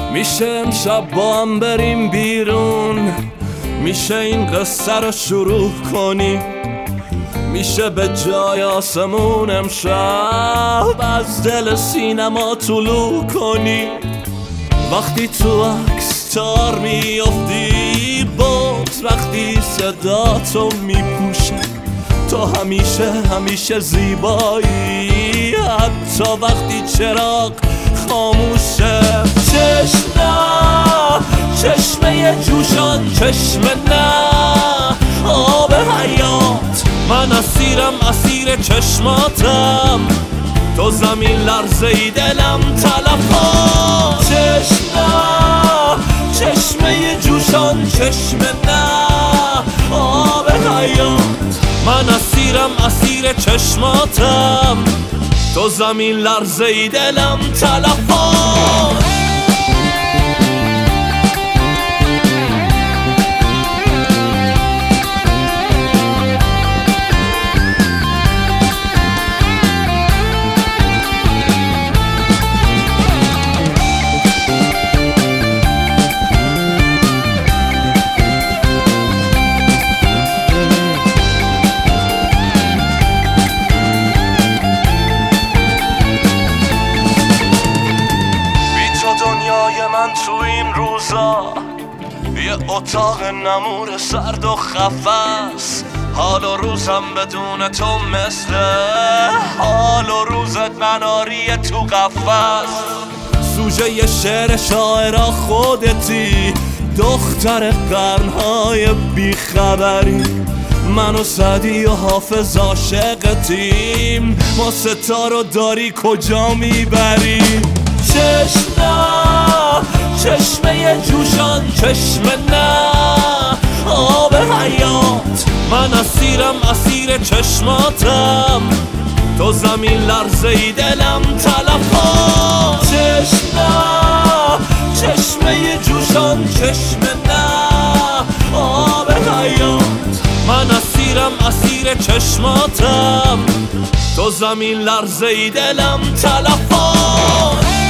میشه امشب با هم بریم بیرون، میشه این قصه رو شروع کنی، میشه به جای آسمون امشب از دل سینما طلوع کنی. وقتی تو عکس تار میافتی بود، وقتی صدا تو میپوشه، تو همیشه زیبایی، حتی وقتی چراغ خاموشه. چشمه جوشان، چشمه نه آب حیات، من اسیر چشماتم، تو زمین لرزه ای دلم تلفات. چشمه جوشان، چشمه نه آب حیات، من اسیر چشماتم، تو زمین لرزه ای دلم تلفات. من تو این روزا یه اتاق نمور سرد و خفس، حال و روزم بدون تو مثل حال و روزت مناری تو قفس. سوژه یه شعر شاعرا خودتی، دختر قرنهای بیخبری، من و سعدی و حافظ عاشقتیم، ما ستارو داری کجا میبری؟ چشمه جوشان، چشمه نه آب حیات، من اسیر چشماتم، تو زمین لرزه ای دلم تلفات. چشمه جوشان، چشمه نه آب حیات، من اسیر چشماتم، تو زمین لرزه ای دلم تلفات.